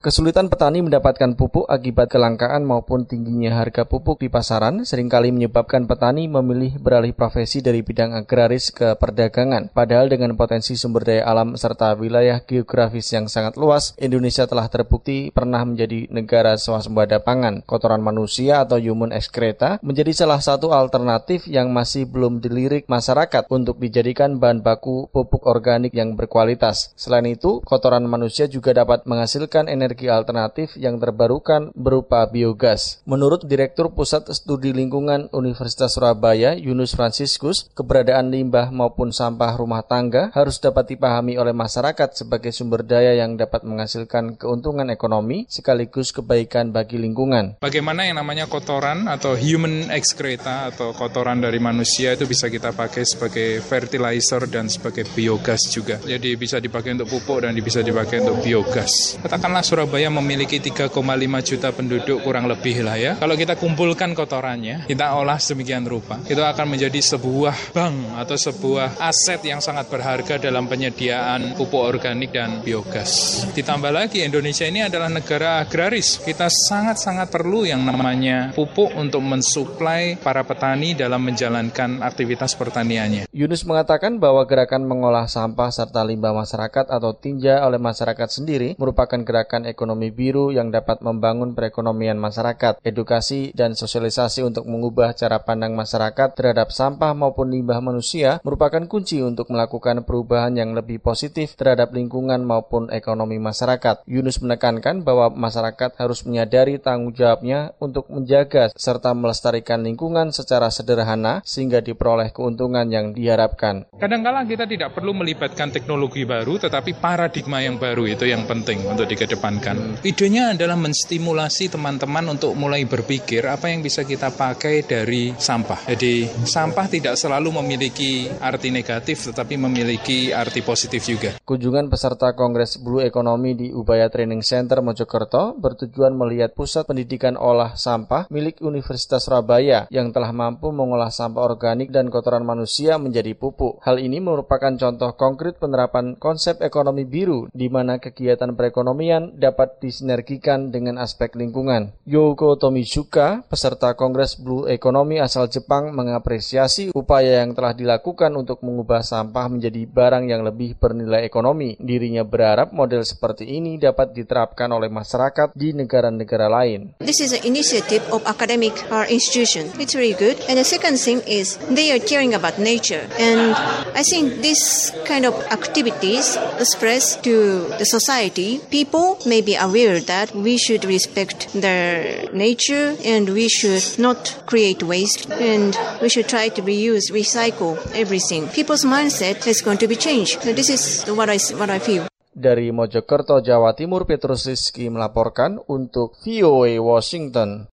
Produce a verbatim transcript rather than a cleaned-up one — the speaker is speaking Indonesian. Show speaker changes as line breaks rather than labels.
Kesulitan petani mendapatkan pupuk akibat kelangkaan maupun tingginya harga pupuk di pasaran seringkali menyebabkan petani memilih beralih profesi dari bidang agraris ke perdagangan. Padahal dengan potensi sumber daya alam serta wilayah geografis yang sangat luas, Indonesia telah terbukti pernah menjadi negara swasembada pangan. Kotoran manusia atau human excreta menjadi salah satu alternatif yang masih belum dilirik masyarakat untuk dijadikan bahan baku pupuk organik yang berkualitas. Selain itu, kotoran manusia juga dapat menghasilkan energi alternatif yang terbarukan berupa biogas. Menurut Direktur Pusat Studi Lingkungan Universitas Surabaya, Yunus Fransiskus, keberadaan limbah maupun sampah rumah tangga harus dapat dipahami oleh masyarakat sebagai sumber daya yang dapat menghasilkan keuntungan ekonomi sekaligus kebaikan bagi lingkungan.
Bagaimana yang namanya kotoran atau human excreta atau kotoran dari manusia itu bisa kita pakai sebagai fertilizer dan sebagai biogas juga. Jadi bisa dipakai untuk pupuk dan bisa dipakai untuk biogas. Katakanlah Surabaya memiliki tiga koma lima juta penduduk kurang lebih lah ya. Kalau kita kumpulkan kotorannya, kita olah sedemikian rupa, itu akan menjadi sebuah bank atau sebuah aset yang sangat berharga dalam penyediaan pupuk organik dan biogas. Ditambah lagi Indonesia ini adalah negara agraris. Kita sangat-sangat perlu yang namanya pupuk untuk mensuplai para petani dalam menjalankan aktivitas pertaniannya.
Yunus mengatakan bahwa gerakan mengolah sampah serta limbah masyarakat atau tinja oleh masyarakat sendiri merupakan gerakan ekonomi biru yang dapat membangun perekonomian masyarakat. Edukasi dan sosialisasi untuk mengubah cara pandang masyarakat terhadap sampah maupun limbah manusia merupakan kunci untuk melakukan perubahan yang lebih positif terhadap lingkungan maupun ekonomi masyarakat. Yunus menekankan bahwa masyarakat harus menyadari tanggung jawabnya untuk menjaga serta melestarikan lingkungan secara sederhana sehingga diperoleh keuntungan yang diharapkan.
Kadang-kala kita tidak perlu melibatkan teknologi baru, tetapi paradigma yang baru itu yang penting untuk dikedepankan. Idenya adalah menstimulasi teman-teman untuk mulai berpikir apa yang bisa kita pakai dari sampah. Jadi sampah tidak selalu memiliki arti negatif tetapi memiliki arti positif juga.
Kunjungan peserta Kongres Blue Economy di Ubaya Training Center Mojokerto bertujuan melihat pusat pendidikan olah sampah milik Universitas Surabaya yang telah mampu mengolah sampah organik dan kotoran manusia menjadi pupuk. Hal ini merupakan contoh konkret penerapan konsep ekonomi biru di mana kegiatan perekonomian dapat disinergikan dengan aspek lingkungan. Yoko Tomizuka, peserta Kongres Blue Economy asal Jepang, mengapresiasi upaya yang telah dilakukan untuk mengubah sampah menjadi barang yang lebih bernilai ekonomi. Dirinya berharap model seperti ini dapat diterapkan oleh masyarakat di negara-negara lain.
This is an initiative of academic uh, institution. It's really good. And the second thing is they are caring about nature. And I think this kind of activities spreads to the society. People may be aware that we should respect their nature and we should not create waste and we should try to reuse, recycle everything. People's mindset is going to be changed. So this is what I, what I feel.
Dari Mojokerto, Jawa Timur, Petrus Rizky melaporkan untuk V O A Washington.